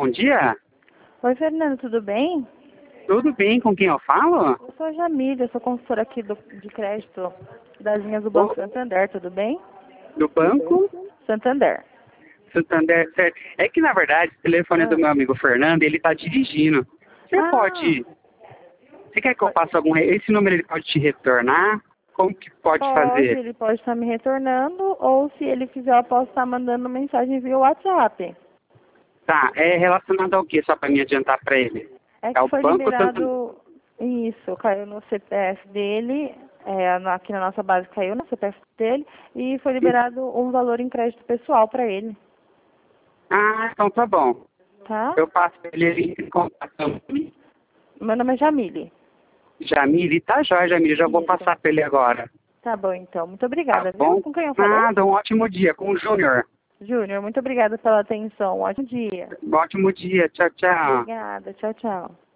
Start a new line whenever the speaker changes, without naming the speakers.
bom dia.
Oi, Fernando, tudo bem?
Tudo bem, com quem eu falo?
Eu sou a Jamília, eu sou consultora aqui de crédito das linhas do Banco Santander, tudo bem?
Do Banco
Santander.
Santander, certo. É que, na verdade, o telefone é do meu amigo Fernando, ele tá dirigindo. Você pode... Você quer que eu passe algum... Esse número ele pode te retornar? Como que pode fazer?
Ele pode estar me retornando, ou se ele quiser, eu posso estar mandando mensagem via WhatsApp.
Tá, é relacionado ao quê? Só para me adiantar para ele.
É
É
que
o
foi
Banco Santander.
liberado, isso, caiu no CPF dele, aqui na nossa base caiu no CPF dele, e foi liberado um valor em crédito pessoal para ele,
Ah, então tá bom.
tá?
Eu passo pra ele em contato.
Meu nome é Jamile.
Jamile, tá jóia, Jamile. Já vou
Isso.
passar para ele agora.
Tá bom, então. Muito
Tá
obrigada, viu?
bom?
Com quem eu falei?
Nada, um ótimo dia. Com o Júnior.
Júnior, muito obrigada pela atenção. Um ótimo dia.
Um ótimo dia. Tchau, tchau.
Obrigada. Tchau, tchau.